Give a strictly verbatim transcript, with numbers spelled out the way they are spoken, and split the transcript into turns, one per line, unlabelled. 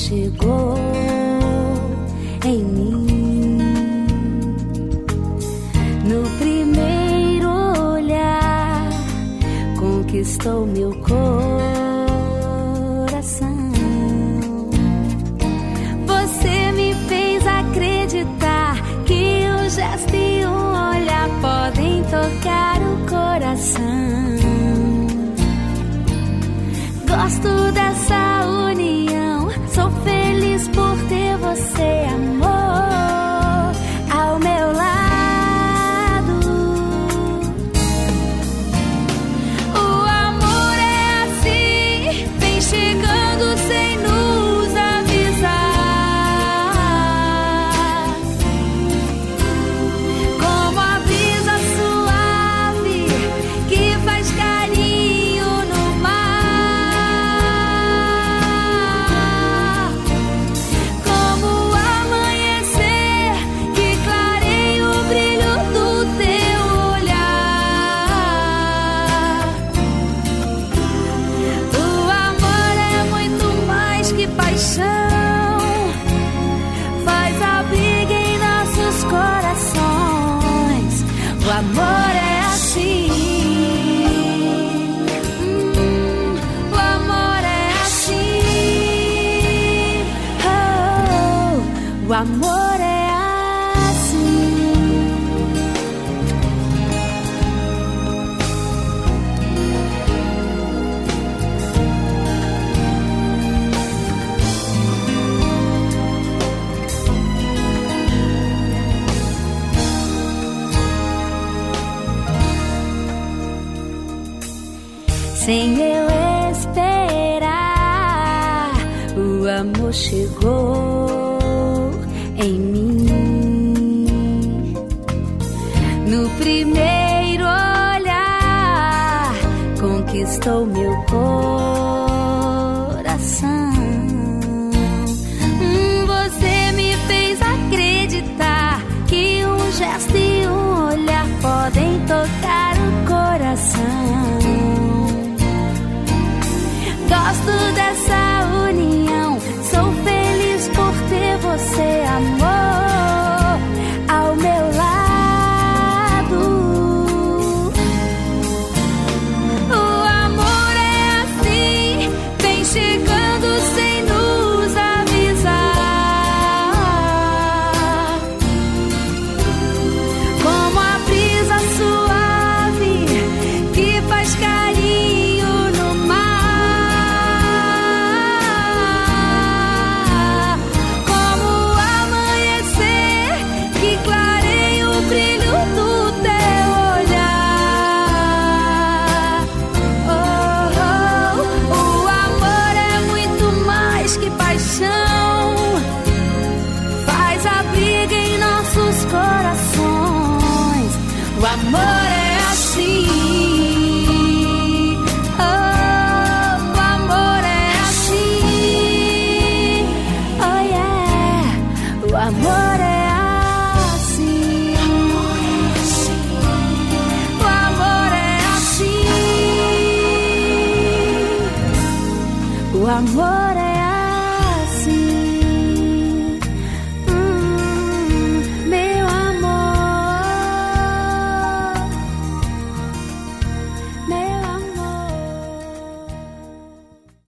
chegou em mim. No primeiro olhar, conquistou meu coração. Você me fez acreditar que um gesto e um olhar podem tocar o coração. Gosto dessa união, sou feliz por ter você, amor, ao meu lado. O amor é assim, vem chegando sem nos avisar, como a brisa suave que faz carinho no mar, como o amanhecer que clareia o brilho do teu olhar. O amor é muito mais que paixão, faz abrigo em nossos corações. O amor é assim. Hum, o amor é assim. Oh, o amor é assim. Sem eu esperar, o amor chegou em mim. No primeiro olhar, conquistou meu coração. Hum, Você me fez acreditar que um gesto e um olhar podem tocar o coração. Gosto dessa união, sou feliz por ter você, amor, ao meu lado. O amor é assim, vem chegando sem nos avisar, como a brisa suave que faz carinho no mar, como o amanhecer que clareia o brilho do teu olhar. Oh, oh, o amor é muito mais que paixão, faz abrigo em nossos corações. O amor